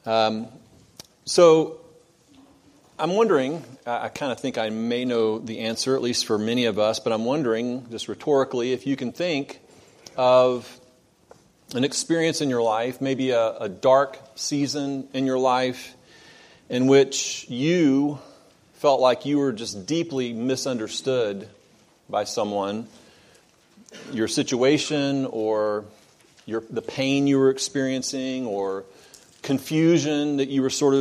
So I'm wondering, I kind of think I may know the answer, at least for many of us, but I'm wondering, just rhetorically, if you can think of an experience in your life, maybe a dark season in your life, in which you felt like you were just deeply misunderstood by someone, your situation or the pain you were experiencing or confusion that you were sort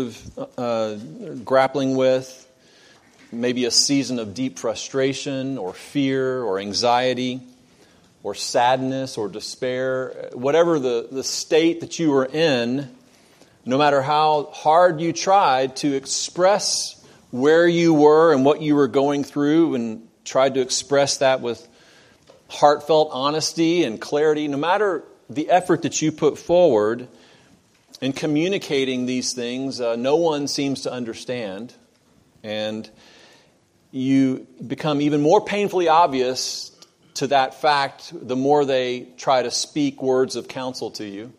of grappling with, maybe a season of deep frustration or fear or anxiety or sadness or despair, whatever the state that you were in, no matter how hard you tried to express where you were and what you were going through and tried to express that with heartfelt honesty and clarity, no matter the effort that you put forward in communicating these things, no one seems to understand. And you become even more painfully obvious to that fact the more they try to speak words of counsel to you.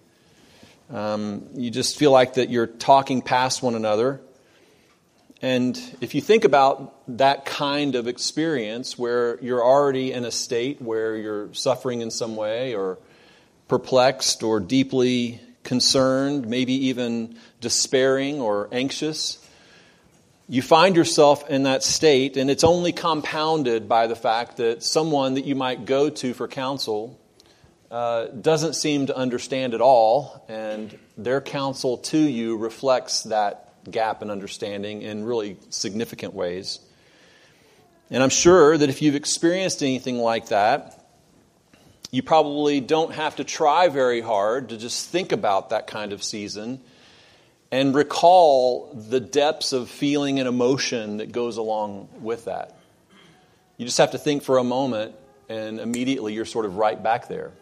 You just feel like that you're talking past one another. And if you think about that kind of experience where you're already in a state where you're suffering in some way or perplexed or deeply concerned, maybe even despairing or anxious, you find yourself in that state, and it's only compounded by the fact that someone that you might go to for counsel doesn't seem to understand at all, and their counsel to you reflects that gap in understanding in really significant ways. And I'm sure that if you've experienced anything like that, you probably don't have to try very hard to just think about that kind of season and recall the depths of feeling and emotion that goes along with that. You just have to think for a moment, and immediately you're sort of right back there.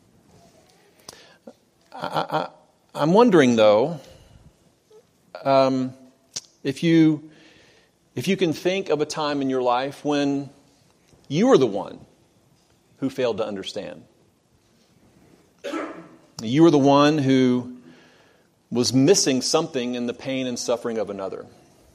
I'm wondering, though, if you can think of a time in your life when you were the one who failed to understand. You were the one who was missing something in the pain and suffering of another.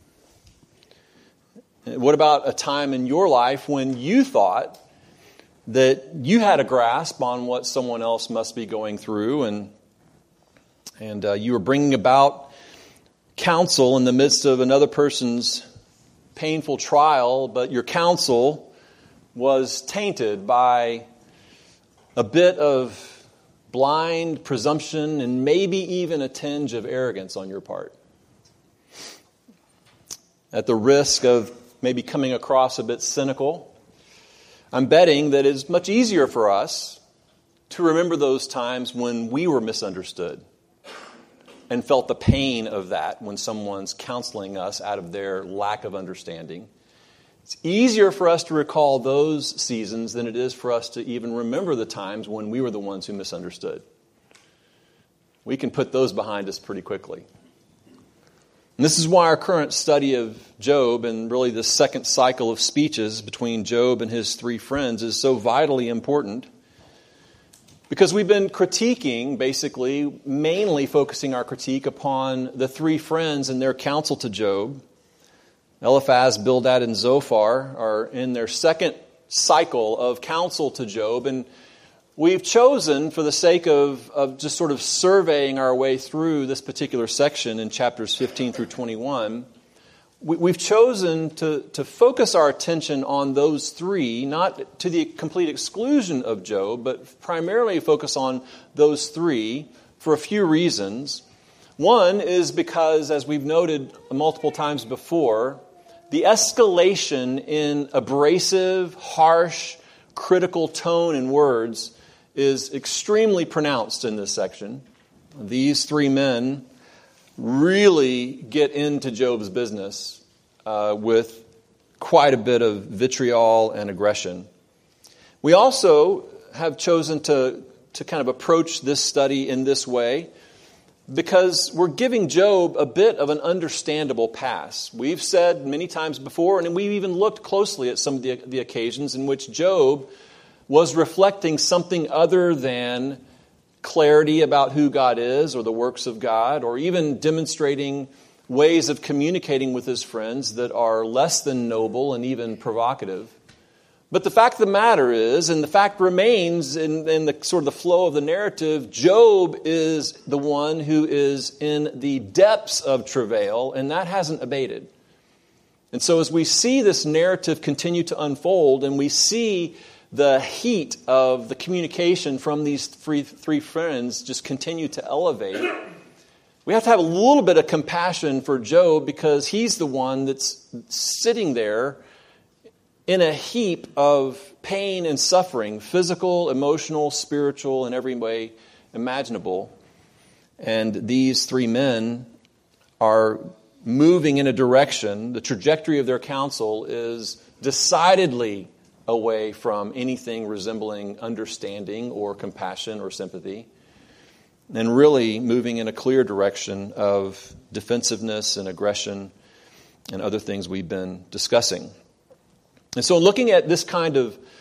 What about a time in your life when you thought that you had a grasp on what someone else must be going through, and you were bringing about counsel in the midst of another person's painful trial, but your counsel was tainted by a bit of blind presumption and maybe even a tinge of arrogance on your part. At the risk of maybe coming across a bit cynical, I'm betting that it's much easier for us to remember those times when we were misunderstood and felt the pain of that when someone's counseling us out of their lack of understanding. It's easier for us to recall those seasons than it is for us to even remember the times when we were the ones who misunderstood. We can put those behind us pretty quickly. And this is why our current study of Job and really the second cycle of speeches between Job and his three friends is so vitally important. Because we've been critiquing, basically, mainly focusing our critique upon the three friends and their counsel to Job. Eliphaz, Bildad, and Zophar are in their second cycle of counsel to Job. And we've chosen, for the sake of just sort of surveying our way through this particular section in chapters 15 through 21, we've chosen to focus our attention on those three, not to the complete exclusion of Job, but primarily focus on those three for a few reasons. One is because, as we've noted multiple times before, the escalation in abrasive, harsh, critical tone and words is extremely pronounced in this section. These three men really get into Job's business with quite a bit of vitriol and aggression. We also have chosen to kind of approach this study in this way because we're giving Job a bit of an understandable pass. We've said many times before, and we've even looked closely at some of the occasions in which Job was reflecting something other than clarity about who God is or the works of God, or even demonstrating ways of communicating with his friends that are less than noble and even provocative. But the fact of the matter is, and the fact remains in the sort of the flow of the narrative, Job is the one who is in the depths of travail, and that hasn't abated. And so as we see this narrative continue to unfold, and we see the heat of the communication from these three friends just continue to elevate, we have to have a little bit of compassion for Job, because he's the one that's sitting there in a heap of pain and suffering, physical, emotional, spiritual, in every way imaginable. And these three men are moving in a direction, the trajectory of their counsel is decidedly away from anything resembling understanding or compassion or sympathy, and really moving in a clear direction of defensiveness and aggression and other things we've been discussing. And so looking at this kind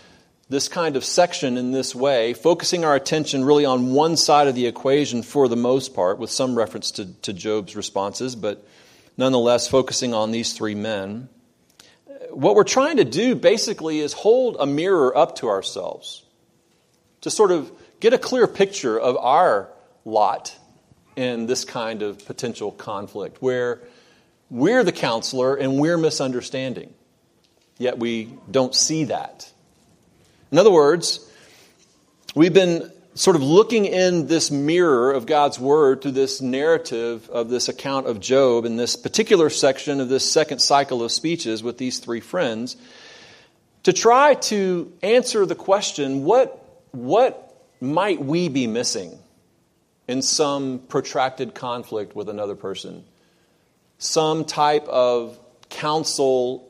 of section in this way, focusing our attention really on one side of the equation for the most part, with some reference to Job's responses, but nonetheless focusing on these three men, what we're trying to do basically is hold a mirror up to ourselves to sort of get a clear picture of our lot in this kind of potential conflict, where we're the counselor and we're misunderstanding, yet we don't see that. In other words, we've been sort of looking in this mirror of God's Word through this narrative of this account of Job in this particular section of this second cycle of speeches with these three friends, to try to answer the question, what might we be missing in some protracted conflict with another person? Some type of counseling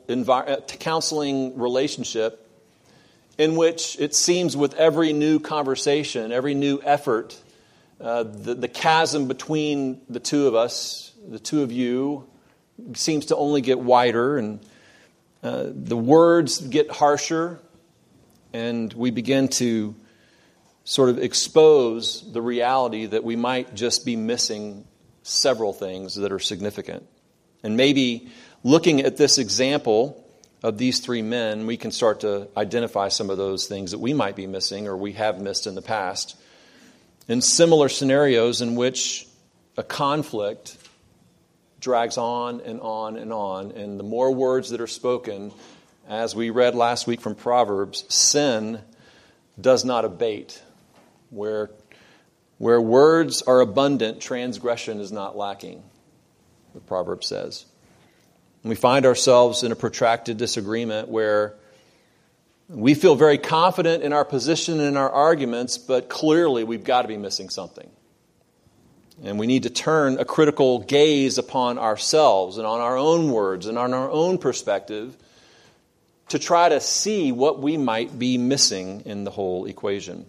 relationship in which it seems with every new conversation, every new effort, the chasm between the two of us, the two of you, seems to only get wider, and the words get harsher, and we begin to sort of expose the reality that we might just be missing several things that are significant. And maybe looking at this example of these three men, we can start to identify some of those things that we might be missing or we have missed in the past in similar scenarios in which a conflict drags on and on and on. And the more words that are spoken, as we read last week from Proverbs, sin does not abate. Where words are abundant, transgression is not lacking, the proverb says. And we find ourselves in a protracted disagreement where we feel very confident in our position and in our arguments, but clearly we've got to be missing something. And we need to turn a critical gaze upon ourselves and on our own words and on our own perspective to try to see what we might be missing in the whole equation.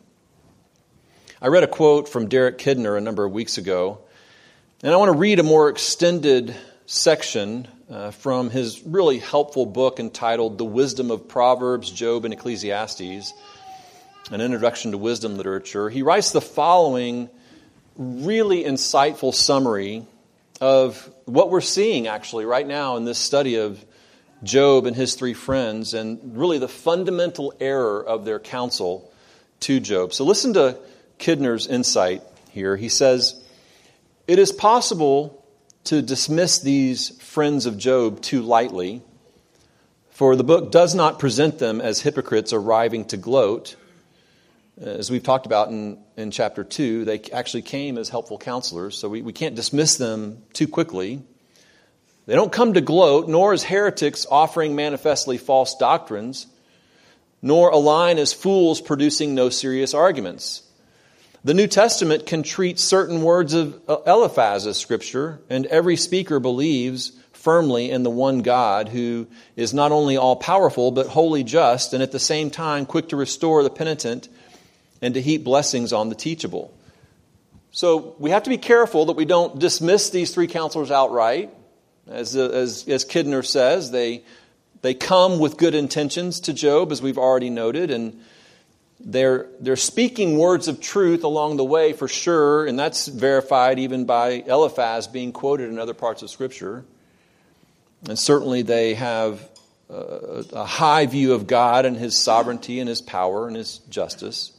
I read a quote from Derek Kidner a number of weeks ago, and I want to read a more extended section from his really helpful book entitled The Wisdom of Proverbs, Job, and Ecclesiastes, an introduction to wisdom literature. He writes the following really insightful summary of what we're seeing actually right now in this study of Job and his three friends, and really the fundamental error of their counsel to Job. So listen to Kidner's insight here. He says, "It is possible to dismiss these friends of Job too lightly, for the book does not present them as hypocrites arriving to gloat. As we've talked about in chapter 2, they actually came as helpful counselors, so we can't dismiss them too quickly. They don't come to gloat, nor as heretics offering manifestly false doctrines, nor align as fools producing no serious arguments. The New Testament can treat certain words of Eliphaz as Scripture, and every speaker believes firmly in the one God who is not only all-powerful, but wholly just, and at the same time quick to restore the penitent and to heap blessings on the teachable." So we have to be careful that we don't dismiss these three counselors outright. As Kidner says, they come with good intentions to Job, as we've already noted, and They're speaking words of truth along the way for sure, and that's verified even by Eliphaz being quoted in other parts of Scripture. And certainly they have a high view of God and His sovereignty and His power and His justice.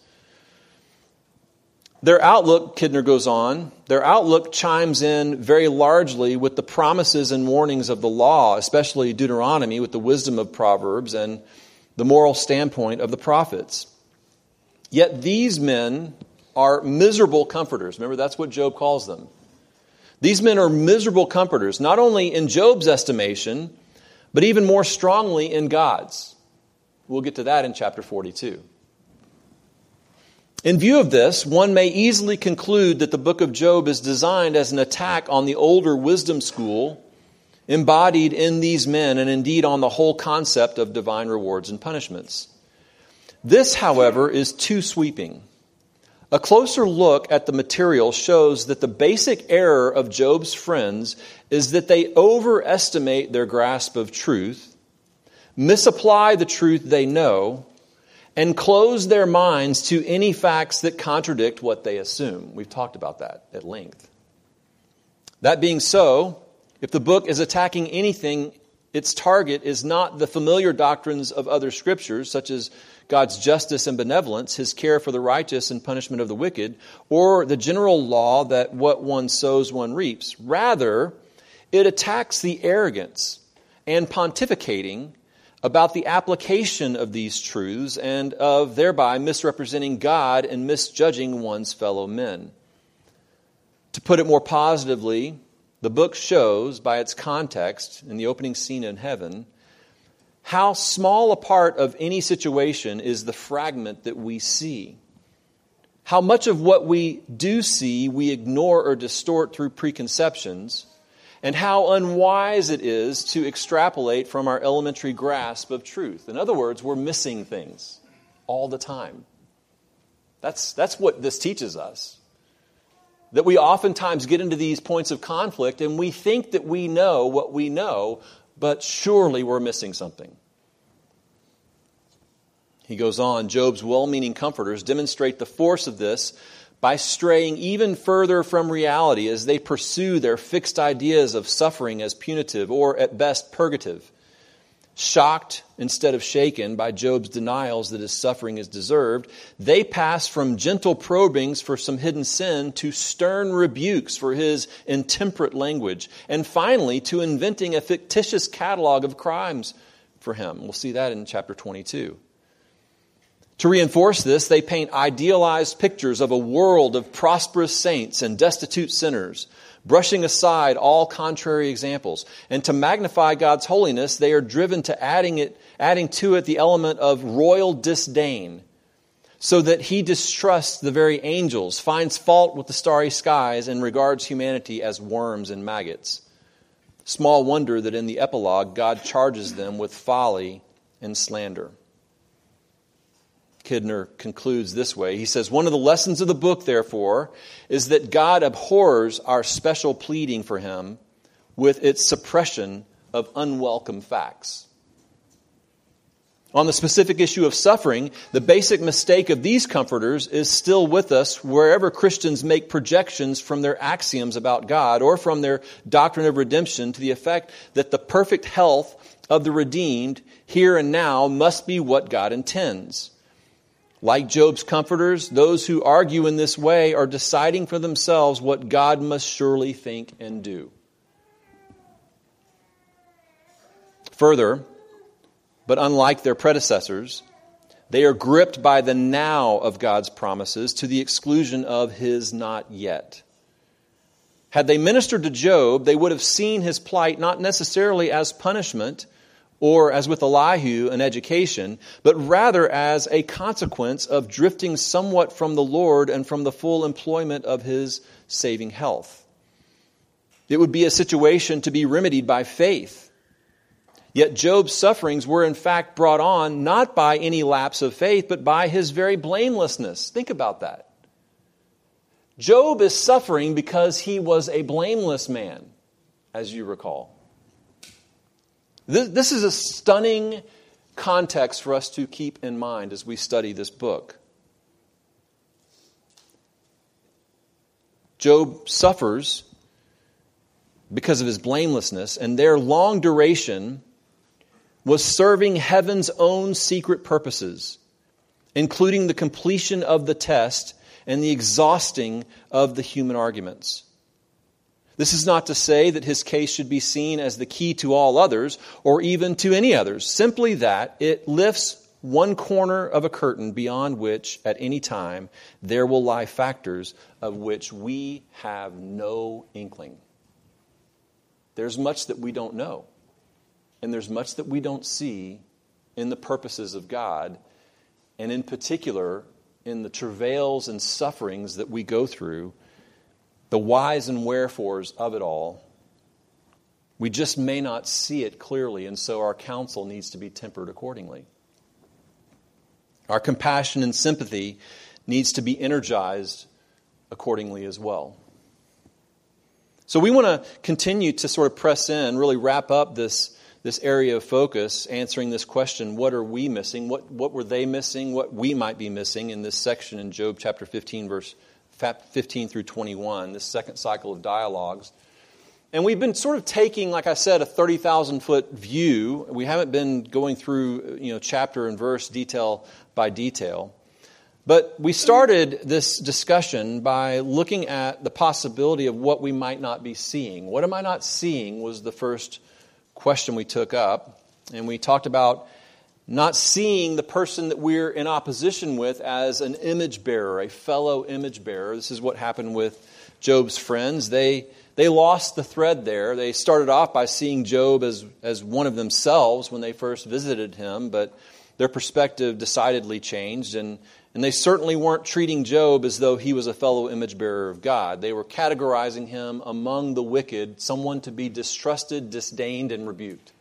Their outlook, Kidner goes on, their outlook chimes in very largely with the promises and warnings of the law, especially Deuteronomy with the wisdom of Proverbs and the moral standpoint of the prophets. Yet these men are miserable comforters. Remember, that's what Job calls them. These men are miserable comforters, not only in Job's estimation, but even more strongly in God's. We'll get to that in chapter 42. In view of this, one may easily conclude that the book of Job is designed as an attack on the older wisdom school embodied in these men and indeed on the whole concept of divine rewards and punishments. This, however, is too sweeping. A closer look at the material shows that the basic error of Job's friends is that they overestimate their grasp of truth, misapply the truth they know, and close their minds to any facts that contradict what they assume. We've talked about that at length. That being so, if the book is attacking anything, its target is not the familiar doctrines of other scriptures, such as God's justice and benevolence, His care for the righteous and punishment of the wicked, or the general law that what one sows, one reaps. Rather, it attacks the arrogance and pontificating about the application of these truths and of thereby misrepresenting God and misjudging one's fellow men. To put it more positively, the book shows by its context in the opening scene in heaven how small a part of any situation is the fragment that we see. How much of what we do see we ignore or distort through preconceptions, and how unwise it is to extrapolate from our elementary grasp of truth. In other words, we're missing things all the time. That's what this teaches us. That we oftentimes get into these points of conflict and we think that we know what we know, but surely we're missing something. He goes on, Job's well-meaning comforters demonstrate the force of this by straying even further from reality as they pursue their fixed ideas of suffering as punitive or, at best, purgative. Shocked instead of shaken by Job's denials that his suffering is deserved, they pass from gentle probings for some hidden sin to stern rebukes for his intemperate language, and finally to inventing a fictitious catalog of crimes for him. We'll see that in chapter 22. To reinforce this, they paint idealized pictures of a world of prosperous saints and destitute sinners, brushing aside all contrary examples. And to magnify God's holiness, they are driven to adding to it the element of royal disdain, so that He distrusts the very angels, finds fault with the starry skies, and regards humanity as worms and maggots. Small wonder that in the epilogue, God charges them with folly and slander. Kidner concludes this way. He says, one of the lessons of the book, therefore, is that God abhors our special pleading for Him with its suppression of unwelcome facts. On the specific issue of suffering, the basic mistake of these comforters is still with us wherever Christians make projections from their axioms about God or from their doctrine of redemption to the effect that the perfect health of the redeemed here and now must be what God intends. Like Job's comforters, those who argue in this way are deciding for themselves what God must surely think and do. Further, but unlike their predecessors, they are gripped by the now of God's promises to the exclusion of His not yet. Had they ministered to Job, they would have seen his plight not necessarily as punishment, or as with Elihu, an education, but rather as a consequence of drifting somewhat from the Lord and from the full employment of His saving health. It would be a situation to be remedied by faith. Yet Job's sufferings were in fact brought on not by any lapse of faith, but by his very blamelessness. Think about that. Job is suffering because he was a blameless man, as you recall. This is a stunning context for us to keep in mind as we study this book. Job suffers because of his blamelessness, and their long duration was serving heaven's own secret purposes, including the completion of the test and the exhausting of the human arguments. This is not to say that his case should be seen as the key to all others, or even to any others, simply that it lifts one corner of a curtain beyond which, at any time, there will lie factors of which we have no inkling. There's much that we don't know, and there's much that we don't see in the purposes of God, and in particular, in the travails and sufferings that we go through, the whys and wherefores of it all. We just may not see it clearly, and so our counsel needs to be tempered accordingly. Our compassion and sympathy needs to be energized accordingly as well. So we want to continue to sort of press in, really wrap up this area of focus, answering this question, what are we missing? What were they missing? What we might be missing in this section in Job chapter 15, verse 15 through 21, this second cycle of dialogues. And we've been sort of taking, like I said, a 30,000-foot view. We haven't been going through, chapter and verse, detail by detail. But we started this discussion by looking at the possibility of what we might not be seeing. What am I not seeing was the first question we took up. And we talked about not seeing the person that we're in opposition with as an image bearer, a fellow image bearer. This is what happened with Job's friends. They lost the thread there. They started off by seeing Job as one of themselves when they first visited him, but their perspective decidedly changed, and they certainly weren't treating Job as though he was a fellow image bearer of God. They were categorizing him among the wicked, someone to be distrusted, disdained, and rebuked.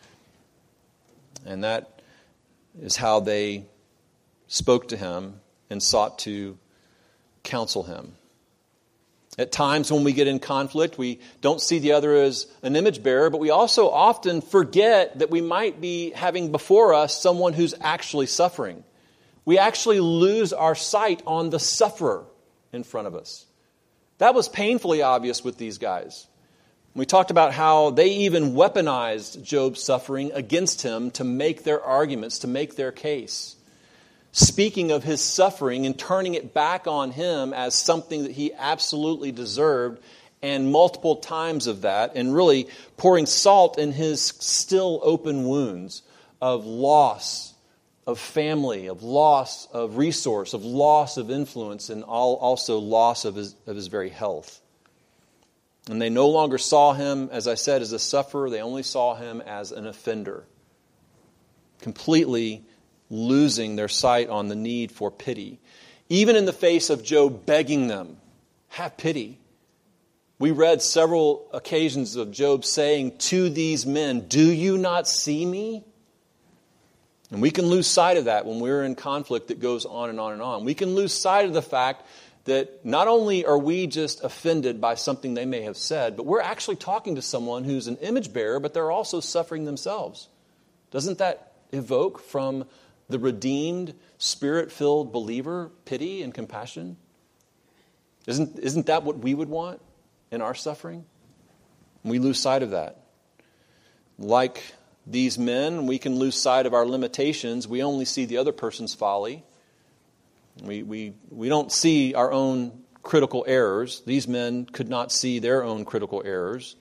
And that is how they spoke to him and sought to counsel him. At times when we get in conflict, we don't see the other as an image bearer, but we also often forget that we might be having before us someone who's actually suffering. We actually lose our sight on the sufferer in front of us. That was painfully obvious with these guys. We talked about how they even weaponized Job's suffering against him to make their arguments, to make their case. Speaking of his suffering and turning it back on him as something that he absolutely deserved, and multiple times of that, and really pouring salt in his still open wounds of loss of family, of loss of resource, of loss of influence, and also loss of his very health. And they no longer saw him, as I said, as a sufferer. They only saw him as an offender. Completely losing their sight on the need for pity. Even in the face of Job begging them, have pity. We read several occasions of Job saying to these men, do you not see me? And we can lose sight of that when we're in conflict that goes on and on and on. We can lose sight of the fact that not only are we just offended by something they may have said, but we're actually talking to someone who's an image bearer, but they're also suffering themselves. Doesn't that evoke from the redeemed, Spirit-filled believer pity and compassion? Isn't that what we would want in our suffering? We lose sight of that. Like these men, we can lose sight of our limitations. We only see the other person's folly. We don't see our own critical errors. These men could not see their own critical errors.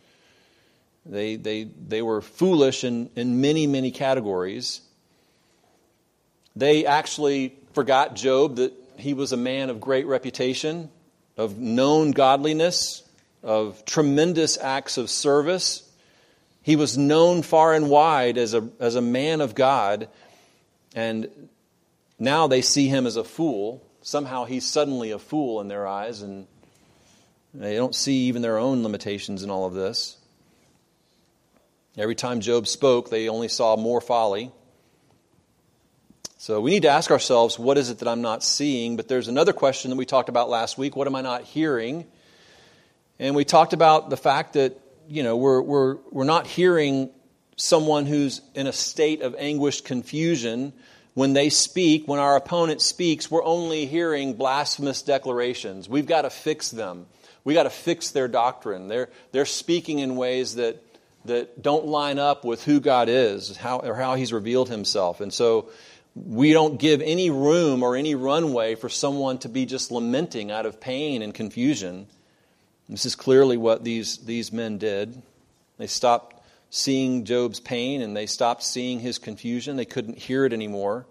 They were foolish in many, many categories. They actually forgot Job, that he was a man of great reputation, of known godliness, of tremendous acts of service. He was known far and wide as a man of God, and now they see him as a fool. Somehow he's suddenly a fool in their eyes, and they don't see even their own limitations in all of this. Every time Job spoke, they only saw more folly. So we need to ask ourselves, what is it that I'm not seeing? But there's another question that we talked about last week. What am I not hearing? And we talked about the fact that, we're not hearing someone who's in a state of anguished confusion when they speak. When our opponent speaks, we're only hearing blasphemous declarations. We've got to fix them. We got to fix their doctrine. They're speaking in ways that don't line up with who God is, how He's revealed Himself. And so we don't give any room or any runway for someone to be just lamenting out of pain and confusion. This is clearly what these men did. They stopped seeing Job's pain and they stopped seeing his confusion. They couldn't hear it anymore.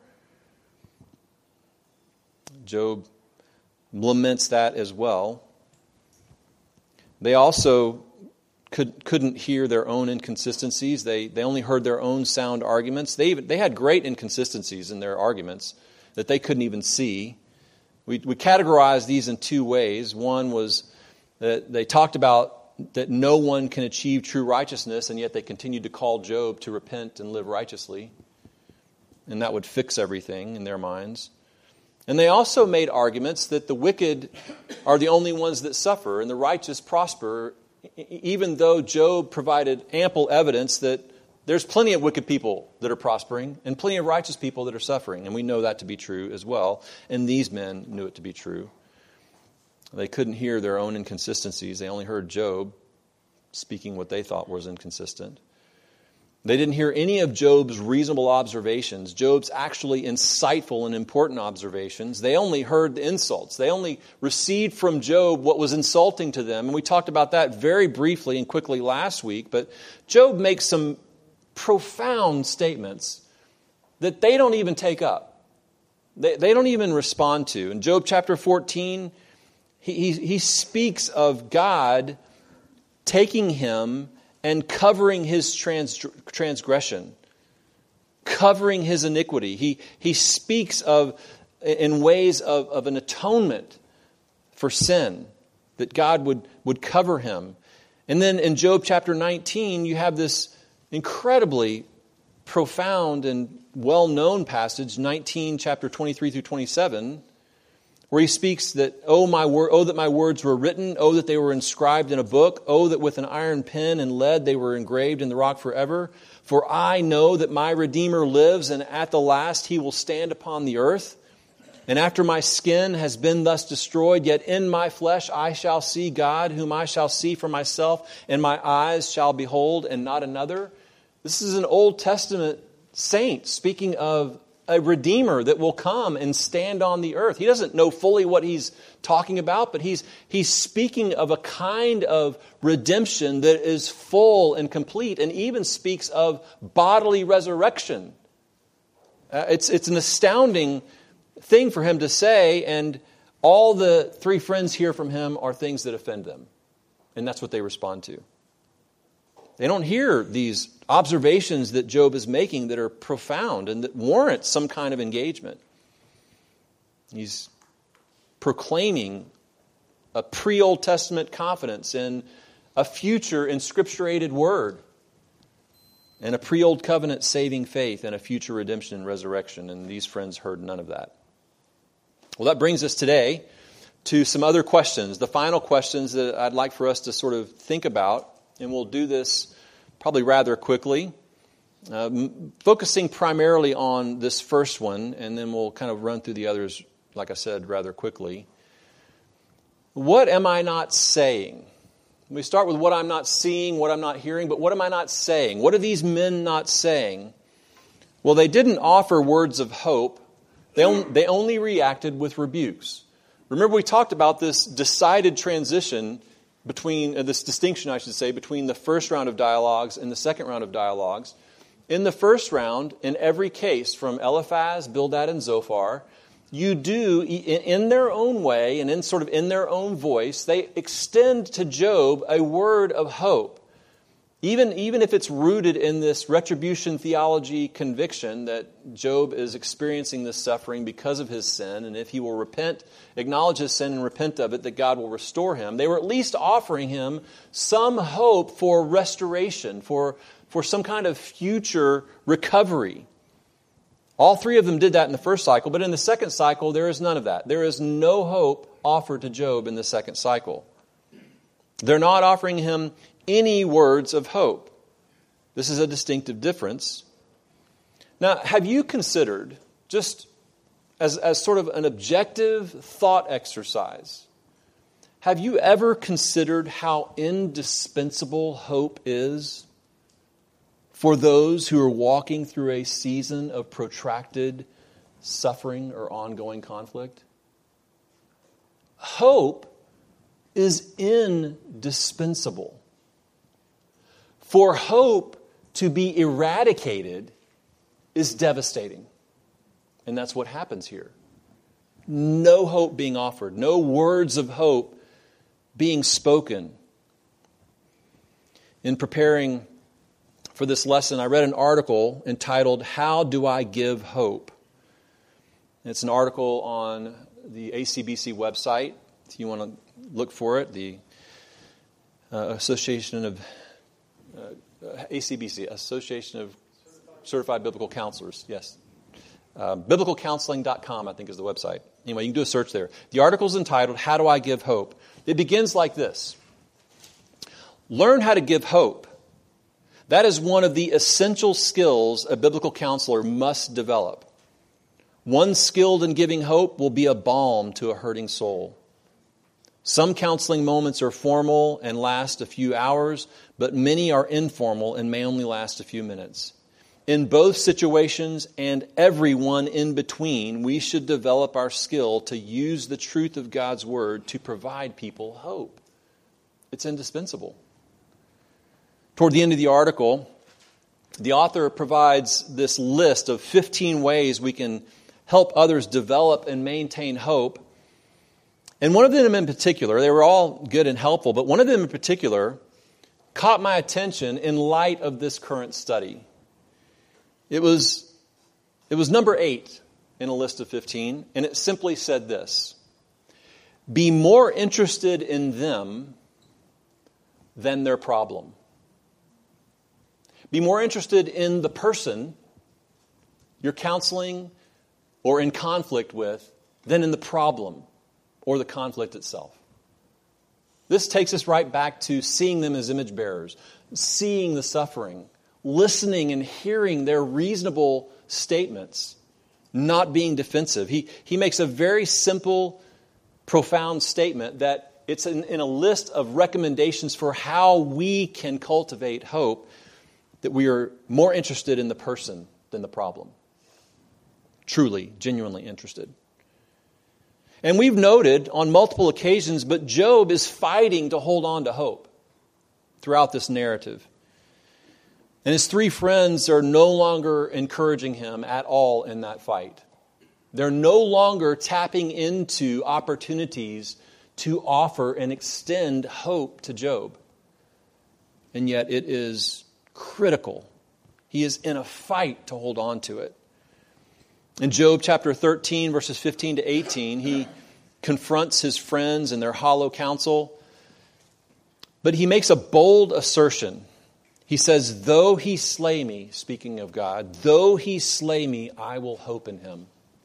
Job laments that as well. They also couldn't hear their own inconsistencies. They only heard their own sound arguments. They had great inconsistencies in their arguments that they couldn't even see. We categorized these in two ways. One was that they talked about that no one can achieve true righteousness, and yet they continued to call Job to repent and live righteously. And that would fix everything in their minds. And they also made arguments that the wicked are the only ones that suffer and the righteous prosper, even though Job provided ample evidence that there's plenty of wicked people that are prospering and plenty of righteous people that are suffering. And we know that to be true as well. And these men knew it to be true. They couldn't hear their own inconsistencies. They only heard Job speaking what they thought was inconsistent. They didn't hear any of Job's reasonable observations, Job's actually insightful and important observations. They only heard the insults. They only received from Job what was insulting to them. And we talked about that very briefly and quickly last week. But Job makes some profound statements that they don't even take up. They don't even respond to. In Job chapter 14, he speaks of God taking him and covering his transgression, covering his iniquity. He speaks of in ways of an atonement for sin, that God would cover him. And then in Job chapter 19, you have this incredibly profound and well-known passage, 19, chapter 23 through 27, where he speaks that, oh, that my words were written, oh, that they were inscribed in a book, oh, that with an iron pen and lead they were engraved in the rock forever. For I know that my Redeemer lives, and at the last he will stand upon the earth. And after my skin has been thus destroyed, yet in my flesh I shall see God, whom I shall see for myself, and my eyes shall behold, and not another. This is an Old Testament saint speaking of a Redeemer that will come and stand on the earth. He doesn't know fully what he's talking about, but he's speaking of a kind of redemption that is full and complete, and even speaks of bodily resurrection. It's an astounding thing for him to say, and all the three friends hear from him are things that offend them. And that's what they respond to. They don't hear these observations that Job is making that are profound and that warrant some kind of engagement. He's proclaiming a pre-Old Testament confidence in a future inscripturated word, and a pre-Old Covenant saving faith, and a future redemption and resurrection. And these friends heard none of that. Well, that brings us today to some other questions, the final questions that I'd like for us to sort of think about. And we'll do this probably rather quickly, focusing primarily on this first one, and then we'll kind of run through the others, like I said, rather quickly. What am I not saying? We start with what I'm not seeing, what I'm not hearing, but what am I not saying? What are these men not saying? Well, they didn't offer words of hope. They only reacted with rebukes. Remember, we talked about this decided transition between this distinction, I should say, between the first round of dialogues and the second round of dialogues. In the first round, in every case, from Eliphaz, Bildad, and Zophar, you do, in their own way and in their own voice, they extend to Job a word of hope. Even if it's rooted in this retribution theology conviction that Job is experiencing this suffering because of his sin, and if he will repent, acknowledge his sin and repent of it, that God will restore him. They were at least offering him some hope for restoration, for some kind of future recovery. All three of them did that in the first cycle, but in the second cycle, there is none of that. There is no hope offered to Job in the second cycle. They're not offering him any words of hope. This is a distinctive difference. Now, have you considered, just as sort of an objective thought exercise, have you ever considered how indispensable hope is for those who are walking through a season of protracted suffering or ongoing conflict? Hope is indispensable. For hope to be eradicated is devastating. And that's what happens here. No hope being offered, no words of hope being spoken. In preparing for this lesson, I read an article entitled, "How Do I Give Hope?" It's an article on the ACBC website. If you want to look for it, the Association of ACBC, Association of Certified Biblical Counselors, yes. Biblicalcounseling.com, I think, is the website. Anyway, you can do a search there. The article is entitled, "How Do I Give Hope?" It begins like this. Learn how to give hope. That is one of the essential skills a biblical counselor must develop. One skilled in giving hope will be a balm to a hurting soul. Some counseling moments are formal and last a few hours, but many are informal and may only last a few minutes. In both situations and every one in between, we should develop our skill to use the truth of God's Word to provide people hope. It's indispensable. Toward the end of the article, the author provides this list of 15 ways we can help others develop and maintain hope. And one of them in particular, they were all good and helpful, but one of them in particular caught my attention in light of this current study. It was number 8 in a list of 15, and it simply said this: be more interested in them than their problem. Be more interested in the person you're counseling or in conflict with than in the problem or the conflict itself. This takes us right back to seeing them as image bearers, seeing the suffering, listening and hearing their reasonable statements, not being defensive. He makes a very simple, profound statement that it's in a list of recommendations for how we can cultivate hope, that we are more interested in the person than the problem. Truly, genuinely interested. And we've noted on multiple occasions, but Job is fighting to hold on to hope throughout this narrative. And his 3 friends are no longer encouraging him at all in that fight. They're no longer tapping into opportunities to offer and extend hope to Job. And yet it is critical. He is in a fight to hold on to it. In Job chapter 13, verses 15 to 18, he confronts his friends and their hollow counsel. But he makes a bold assertion. He says, though he slay me, speaking of God, though he slay me, I will hope in him.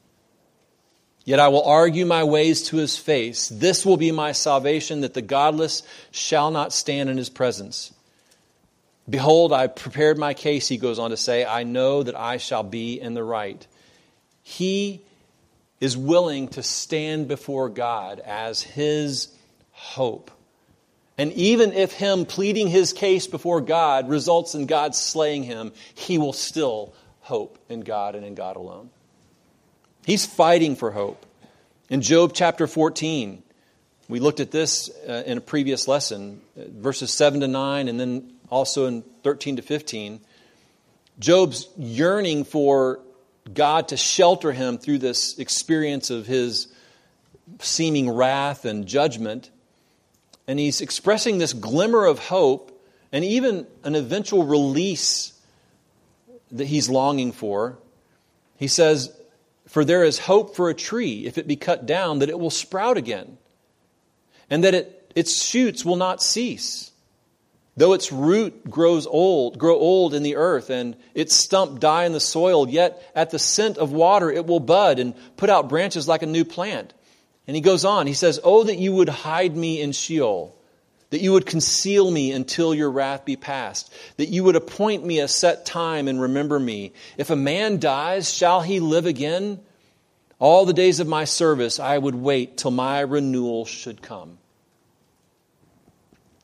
Yet I will argue my ways to his face. This will be my salvation, that the godless shall not stand in his presence. Behold, I prepared my case, he goes on to say. I know that I shall be in the right. He is willing to stand before God as his hope. And even if him pleading his case before God results in God slaying him, he will still hope in God and in God alone. He's fighting for hope. In Job chapter 14, we looked at this in a previous lesson, verses 7 to 9, and then also in 13 to 15. Job's yearning for God to shelter him through this experience of his seeming wrath and judgment. And he's expressing this glimmer of hope and even an eventual release that he's longing for. He says, for there is hope for a tree, if it be cut down, that it will sprout again, and that its shoots will not cease. Though its root grow old in the earth, and its stump die in the soil, yet at the scent of water it will bud and put out branches like a new plant. And he goes on, he says, oh, that you would hide me in Sheol, that you would conceal me until your wrath be past, that you would appoint me a set time and remember me. If a man dies, shall he live again? All the days of my service I would wait till my renewal should come.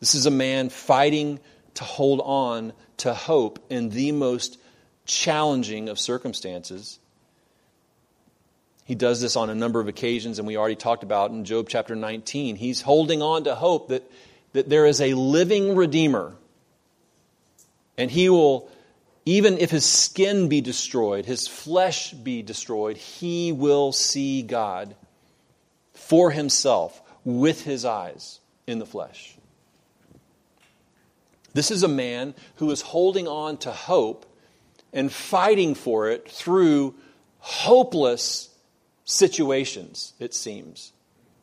This is a man fighting to hold on to hope in the most challenging of circumstances. He does this on a number of occasions, and we already talked about in Job chapter 19. He's holding on to hope that there is a living Redeemer. And he will, even if his skin be destroyed, his flesh be destroyed, he will see God for himself with his eyes in the flesh. This is a man who is holding on to hope and fighting for it through hopeless situations, it seems.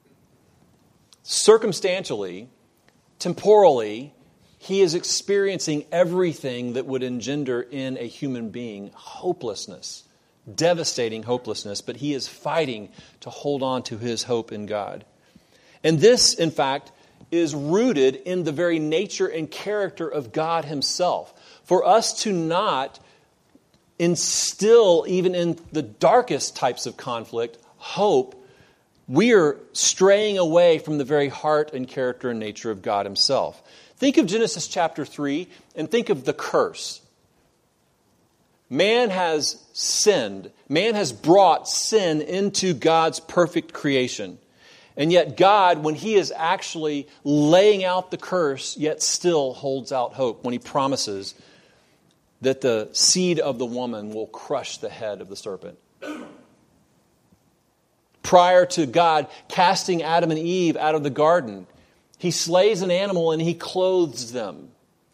Circumstantially, temporally, he is experiencing everything that would engender in a human being hopelessness, devastating hopelessness, but he is fighting to hold on to his hope in God. And this, in fact, is rooted in the very nature and character of God himself. For us to not instill, even in the darkest types of conflict, hope, we are straying away from the very heart and character and nature of God himself. Think of Genesis chapter 3 and think of the curse. Man has sinned. Man has brought sin into God's perfect creation. And yet God, when he is actually laying out the curse, yet still holds out hope when he promises that the seed of the woman will crush the head of the serpent. Prior to God casting Adam and Eve out of the garden, he slays an animal and he clothes them.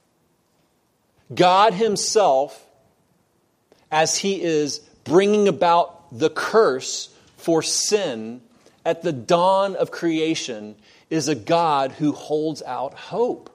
God himself, as he is bringing about the curse for sin at the dawn of creation, is a God who holds out hope.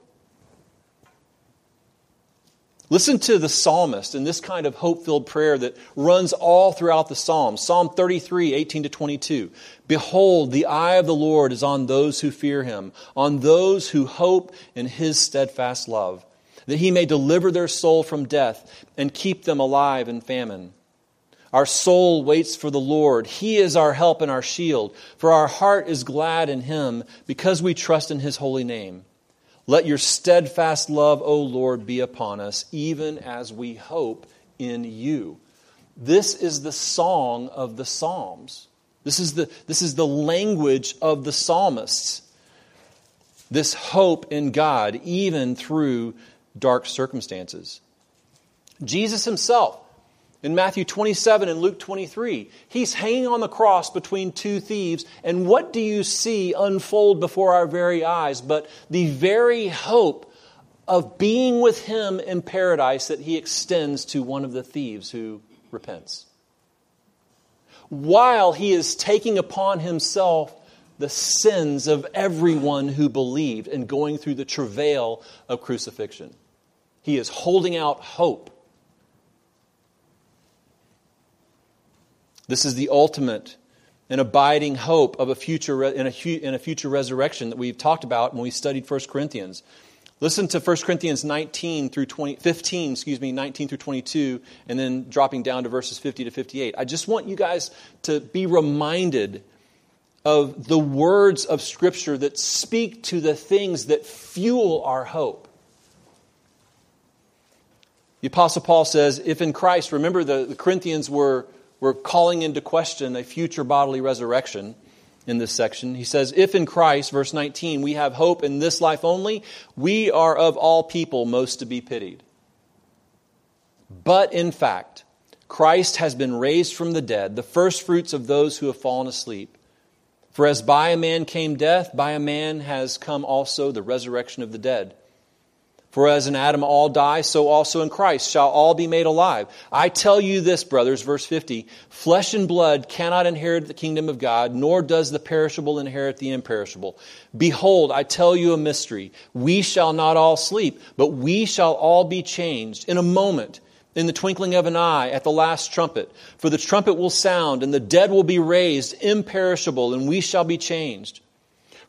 Listen to the psalmist in this kind of hope-filled prayer that runs all throughout the Psalms. Psalm 33, 18-22. Behold, the eye of the Lord is on those who fear him, on those who hope in his steadfast love, that he may deliver their soul from death and keep them alive in famine. Our soul waits for the Lord. He is our help and our shield, for our heart is glad in him because we trust in his holy name. Let your steadfast love, O Lord, be upon us, even as we hope in you. This is the song of the Psalms. This is the language of the psalmists. This hope in God, even through dark circumstances. Jesus himself, in Matthew 27 and Luke 23, he's hanging on the cross between two thieves. And what do you see unfold before our very eyes but the very hope of being with him in paradise that he extends to one of the thieves who repents? While he is taking upon himself the sins of everyone who believed and going through the travail of crucifixion. He is holding out hope. This is the ultimate and abiding hope of a future in a future resurrection that we've talked about when we studied 1 Corinthians. Listen to 1 Corinthians 19 through 22, and then dropping down to verses 50 to 58. I just want you guys to be reminded of the words of Scripture that speak to the things that fuel our hope. The Apostle Paul says, if in Christ, remember the Corinthians were calling into question a future bodily resurrection in this section. He says, if in Christ, verse 19, we have hope in this life only, we are of all people most to be pitied. But in fact, Christ has been raised from the dead, the first fruits of those who have fallen asleep. For as by a man came death, by a man has come also the resurrection of the dead. For as in Adam all die, so also in Christ shall all be made alive. I tell you this, brothers, verse 50, flesh and blood cannot inherit the kingdom of God, nor does the perishable inherit the imperishable. Behold, I tell you a mystery. We shall not all sleep, but we shall all be changed in a moment, in the twinkling of an eye, at the last trumpet. For the trumpet will sound, and the dead will be raised imperishable, and we shall be changed.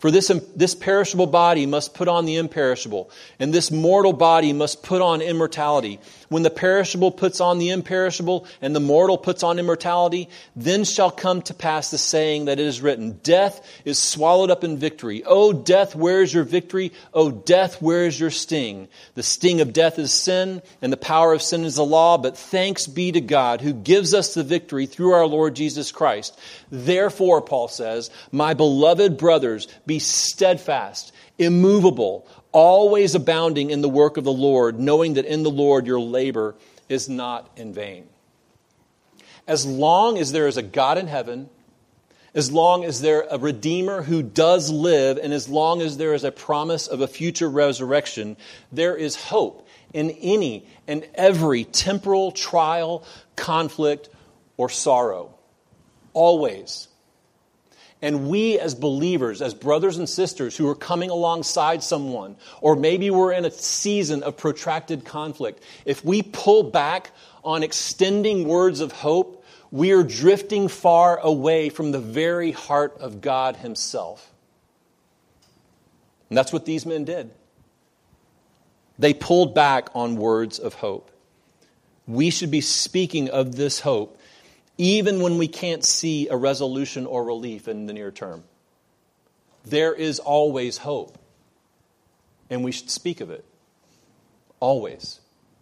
For this perishable body must put on the imperishable, and this mortal body must put on immortality. When the perishable puts on the imperishable, and the mortal puts on immortality, then shall come to pass the saying that it is written, Death is swallowed up in victory. O death, where is your victory? O death, where is your sting? The sting of death is sin, and the power of sin is the law, but thanks be to God who gives us the victory through our Lord Jesus Christ. Therefore, Paul says, my beloved brothers, be steadfast, immovable, always abounding in the work of the Lord, knowing that in the Lord your labor is not in vain. As long as there is a God in heaven, as long as there is a Redeemer who does live, and as long as there is a promise of a future resurrection, there is hope in any and every temporal trial, conflict, or sorrow. Always. And we as believers, as brothers and sisters who are coming alongside someone, or maybe we're in a season of protracted conflict, if we pull back on extending words of hope, we are drifting far away from the very heart of God Himself. And that's what these men did. They pulled back on words of hope. We should be speaking of this hope even when we can't see a resolution or relief in the near term. There is always hope. And we should speak of it. Always.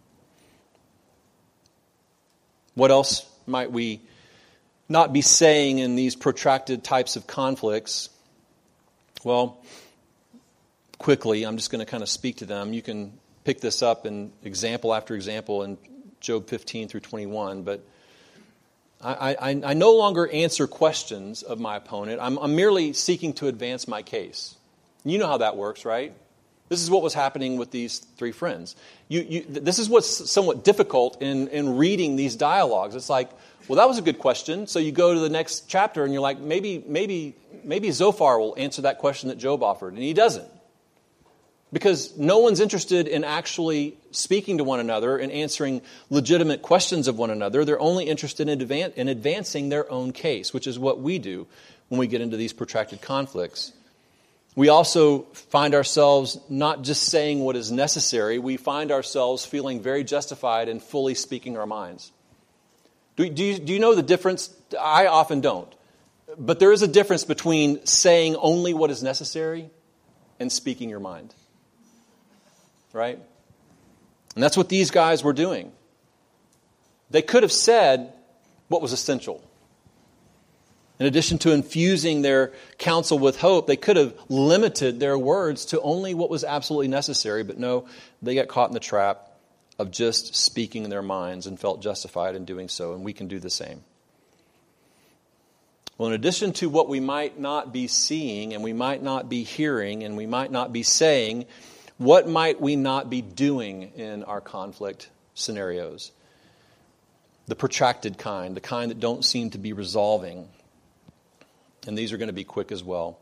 What else might we not be saying in these protracted types of conflicts? Well, quickly, I'm just going to kind of speak to them. You can pick this up in example after example in Job 15 through 21, but I no longer answer questions of my opponent. I'm merely seeking to advance my case. You know how that works, right? This is what was happening with these three friends. This is what's somewhat difficult in reading these dialogues. It's like, well, that was a good question. So you go to the next chapter and you're like, maybe Zophar will answer that question that Job offered. And he doesn't. Because no one's interested in actually speaking to one another and answering legitimate questions of one another. They're only interested in advancing their own case, which is what we do when we get into these protracted conflicts. We also find ourselves not just saying what is necessary, we find ourselves feeling very justified in fully speaking our minds. Do you know the difference? I often don't. But there is a difference between saying only what is necessary and speaking your mind. Right? And that's what these guys were doing. They could have said what was essential. In addition to infusing their counsel with hope, they could have limited their words to only what was absolutely necessary. But no, they got caught in the trap of just speaking in their minds and felt justified in doing so. And we can do the same. Well, in addition to what we might not be seeing and we might not be hearing and we might not be saying, what might we not be doing in our conflict scenarios? The protracted kind, the kind that don't seem to be resolving. And these are going to be quick as well.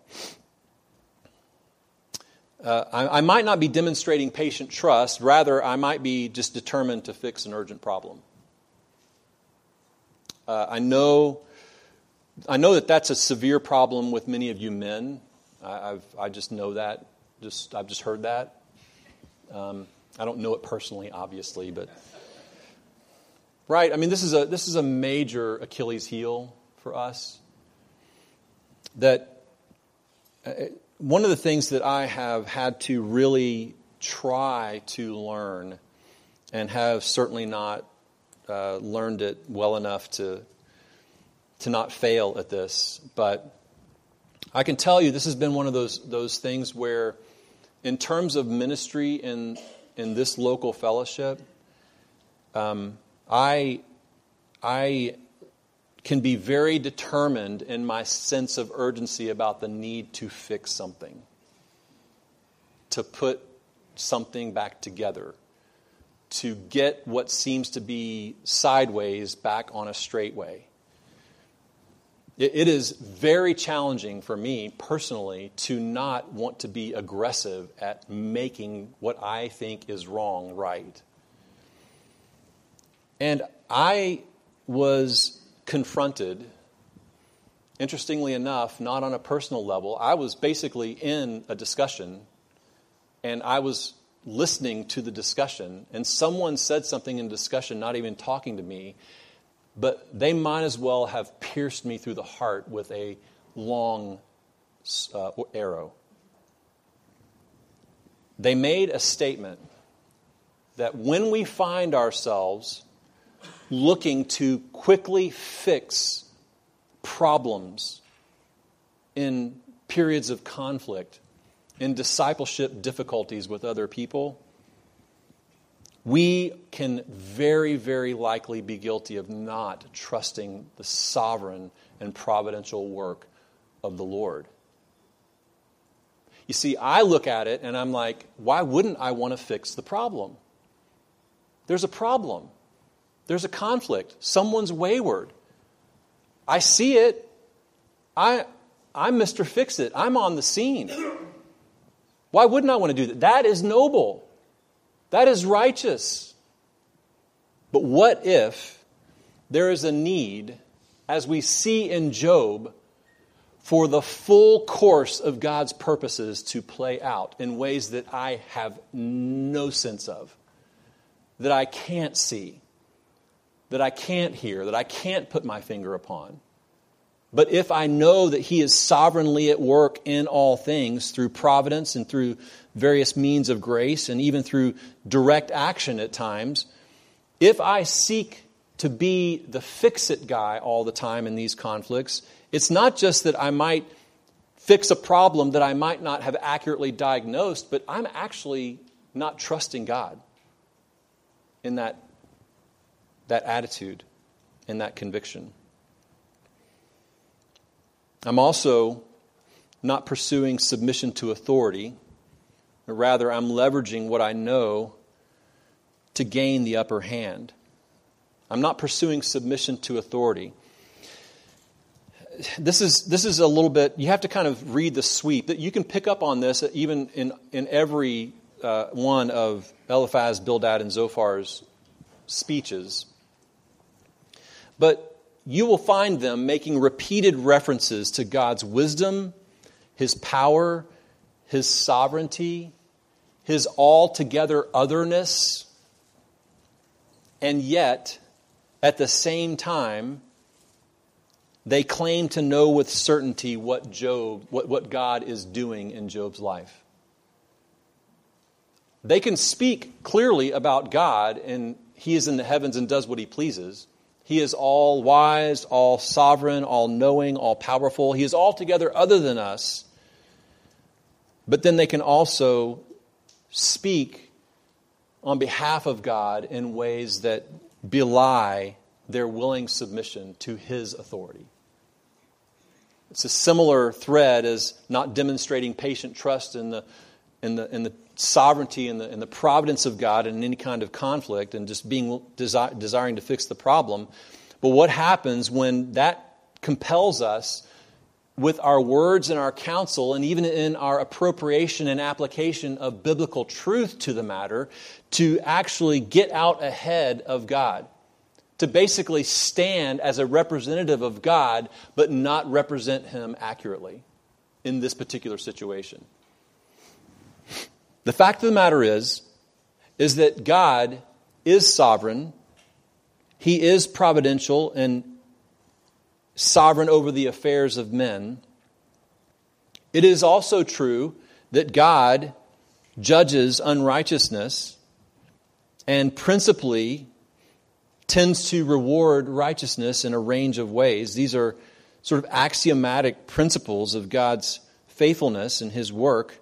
I might not be demonstrating patient trust. Rather, I might be just determined to fix an urgent problem. I know that that's a severe problem with many of you men. I just know that. I've just heard that. I don't know it personally, obviously, but right. I mean, this is a major Achilles heel for us. That one of the things that I have had to really try to learn, and have certainly not learned it well enough to not fail at this, but I can tell you this has been one of those things where, in terms of ministry in this local fellowship, I can be very determined in my sense of urgency about the need to fix something, to put something back together, to get what seems to be sideways back on a straight way. It is very challenging for me personally to not want to be aggressive at making what I think is wrong right. And I was confronted interestingly enough, not on a personal level. I was basically in a discussion, and I was listening to the discussion, and someone said something in discussion, not even talking to me, but they might as well have pierced me through the heart with a long arrow. They made a statement that when we find ourselves looking to quickly fix problems in periods of conflict, in discipleship difficulties with other people, we can very, very likely be guilty of not trusting the sovereign and providential work of the Lord. You see, I look at it and I'm like, why wouldn't I want to fix the problem? There's a problem. There's a conflict. Someone's wayward. I see it. I'm Mr. Fix-It. I'm on the scene. Why wouldn't I want to do that? That is noble. That is righteous. But what if there is a need, as we see in Job, for the full course of God's purposes to play out in ways that I have no sense of, that I can't see, that I can't hear, that I can't put my finger upon? But if I know that He is sovereignly at work in all things through providence and through various means of grace and even through direct action at times, if I seek to be the fix-it guy all the time in these conflicts, it's not just that I might fix a problem that I might not have accurately diagnosed, but I'm actually not trusting God in that attitude, in that conviction. I'm also not pursuing submission to authority, but rather I'm leveraging what I know to gain the upper hand. I'm not pursuing submission to authority. This is a little bit, you have to kind of read the sweep. That you can pick up on this even in every one of Eliphaz, Bildad, and Zophar's speeches. But you will find them making repeated references to God's wisdom, His power, His sovereignty, His altogether otherness. And yet, at the same time, they claim to know with certainty what God is doing in Job's life. They can speak clearly about God, and He is in the heavens and does what He pleases. He is all wise, all sovereign, all knowing, all powerful. He is altogether other than us. But then they can also speak on behalf of God in ways that belie their willing submission to His authority. It's a similar thread as not demonstrating patient trust in the sovereignty and the providence of God in any kind of conflict and just being desiring to fix the problem. But what happens when that compels us with our words and our counsel and even in our appropriation and application of biblical truth to the matter to actually get out ahead of God, to basically stand as a representative of God but not represent Him accurately in this particular situation? The fact of the matter is that God is sovereign. He is providential and sovereign over the affairs of men. It is also true that God judges unrighteousness and principally tends to reward righteousness in a range of ways. These are sort of axiomatic principles of God's faithfulness and His work.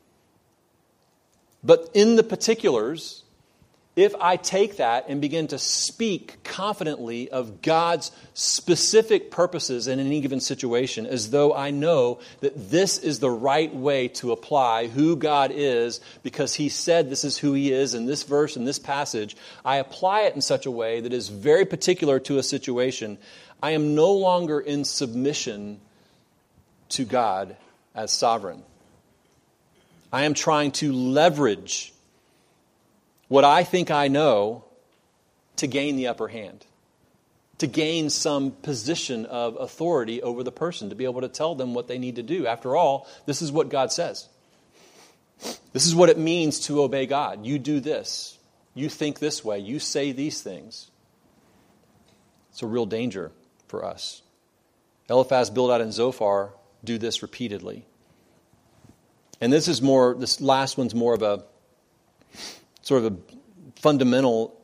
But in the particulars, if I take that and begin to speak confidently of God's specific purposes in any given situation, as though I know that this is the right way to apply who God is, because He said this is who He is in this verse, in this passage, I apply it in such a way that is very particular to a situation, I am no longer in submission to God as sovereign. I am trying to leverage what I think I know to gain the upper hand. to gain some position of authority over the person, to be able to tell them what they need to do. After all, this is what God says. This is what it means to obey God. You do this. You think this way. You say these things. It's a real danger for us. Eliphaz, Bildad, and Zophar do this repeatedly. And this last one's more of a sort of a fundamental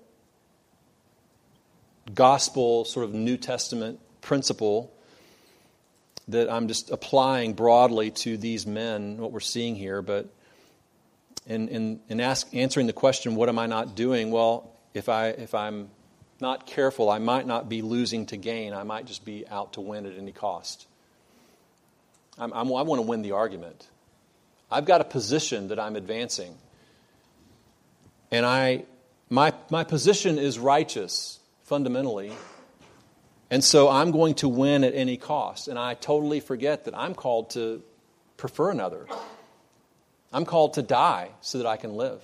gospel, sort of New Testament principle that I'm just applying broadly to these men, what we're seeing here. But in answering the question, what am I not doing? Well, if I'm not careful, I might not be losing to gain. I might just be out to win at any cost. I want to win the argument. I've got a position that I'm advancing. And my position is righteous, fundamentally. And so I'm going to win at any cost. And I totally forget that I'm called to prefer another. I'm called to die so that I can live.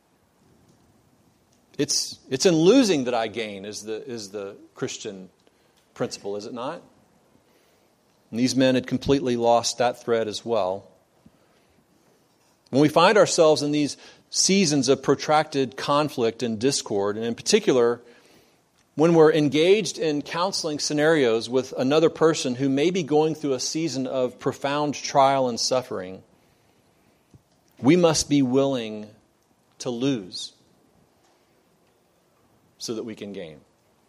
It's in losing that I gain is the Christian principle, is it not? And these men had completely lost that thread as well. When we find ourselves in these seasons of protracted conflict and discord, and in particular, when we're engaged in counseling scenarios with another person who may be going through a season of profound trial and suffering, we must be willing to lose so that we can gain.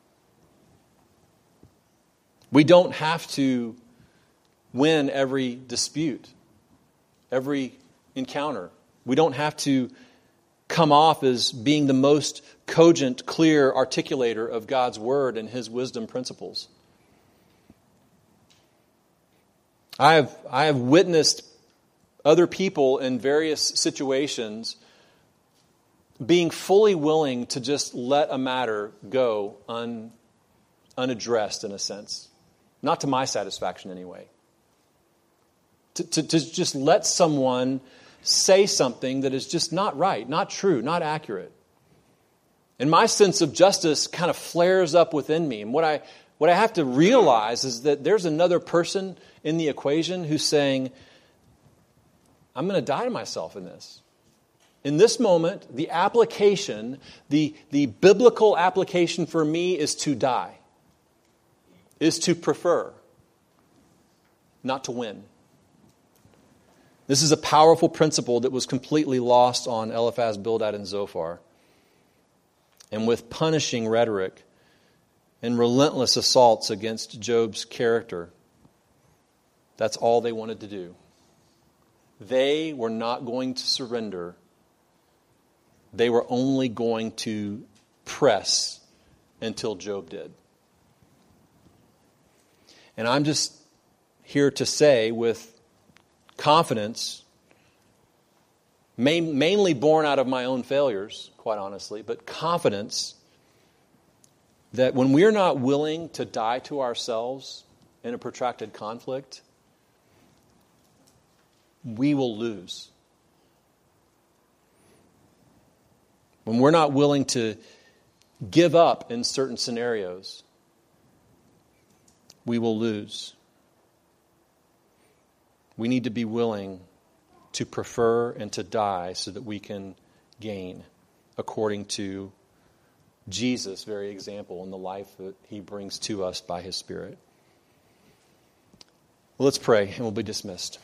We don't have to win every dispute, every encounter. We don't have to come off as being the most cogent, clear articulator of God's word and His wisdom principles. I have witnessed other people in various situations being fully willing to just let a matter go unaddressed in a sense. Not to my satisfaction anyway. To just let someone say something that is just not right, not true, not accurate. And my sense of justice kind of flares up within me. And what I have to realize is that there's another person in the equation who's saying, I'm going to die to myself in this. In this moment, the application, the biblical application for me is to die, is to prefer, not to win. This is a powerful principle that was completely lost on Eliphaz, Bildad, and Zophar. And with punishing rhetoric and relentless assaults against Job's character, that's all they wanted to do. They were not going to surrender. They were only going to press until Job did. And I'm just here to say with confidence, mainly born out of my own failures, quite honestly, but confidence that when we're not willing to die to ourselves in a protracted conflict, we will lose. When we're not willing to give up in certain scenarios, we will lose. We need to be willing to prefer and to die so that we can gain, according to Jesus' very example in the life that He brings to us by His Spirit. Well, let's pray and we'll be dismissed.